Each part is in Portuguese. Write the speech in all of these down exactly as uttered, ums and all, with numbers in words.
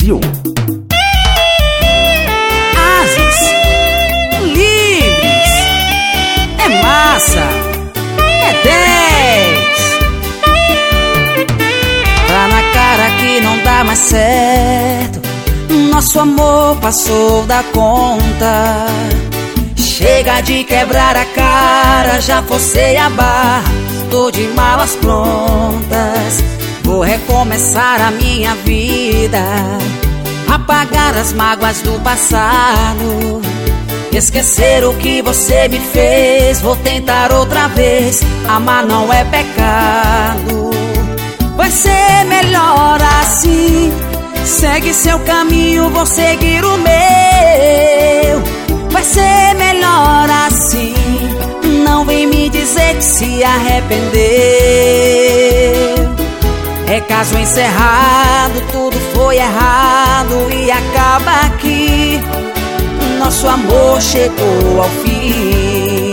Brasil. Asas livres, é massa, é dez. Tá na cara que não dá mais certo, nosso amor passou da conta. Chega de quebrar a cara, já forcei a barra, tô de malas prontas. Vou recomeçar a minha vida, apagar as mágoas do passado, esquecer o que você me fez. Vou tentar outra vez, amar não é pecado. Vai ser melhor assim, segue seu caminho, vou seguir o meu. Vai ser melhor assim, não vem me dizer que se arrependeu. É caso encerrado, tudo foi errado e acaba aqui. Nosso amor chegou ao fim.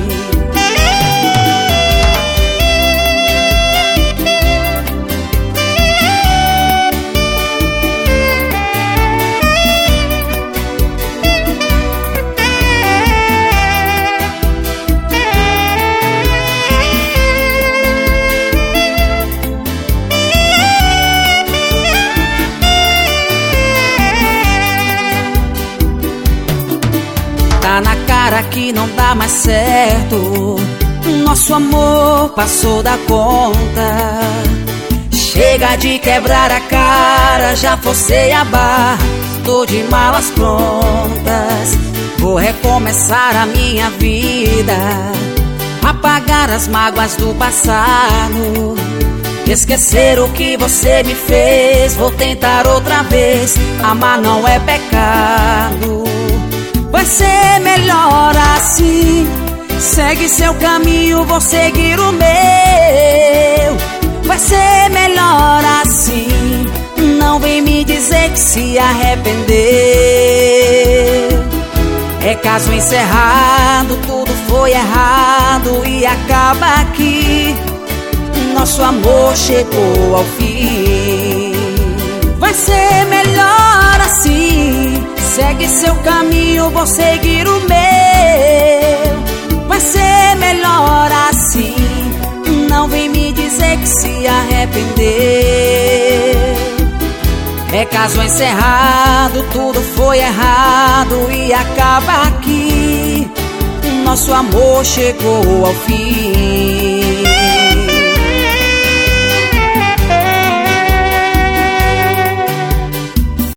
Tá na cara que não dá mais certo, nosso amor passou da conta. Chega de quebrar a cara, já forcei a barra, tô de malas prontas. Vou recomeçar a minha vida, apagar as mágoas do passado, esquecer o que você me fez. Vou tentar outra vez, amar não é pecado. Vai ser melhor assim, segue seu caminho, vou seguir o meu. Vai ser melhor assim, não vem me dizer que se arrependeu. É caso encerrado, tudo foi errado e acaba aqui. Nosso amor chegou ao fim. Vai ser melhor assim, segue seu caminho, vou seguir o meu. Vai ser melhor assim, não vem me dizer que se arrependeu. É caso encerrado, tudo foi errado e acaba aqui. Nosso amor chegou ao fim.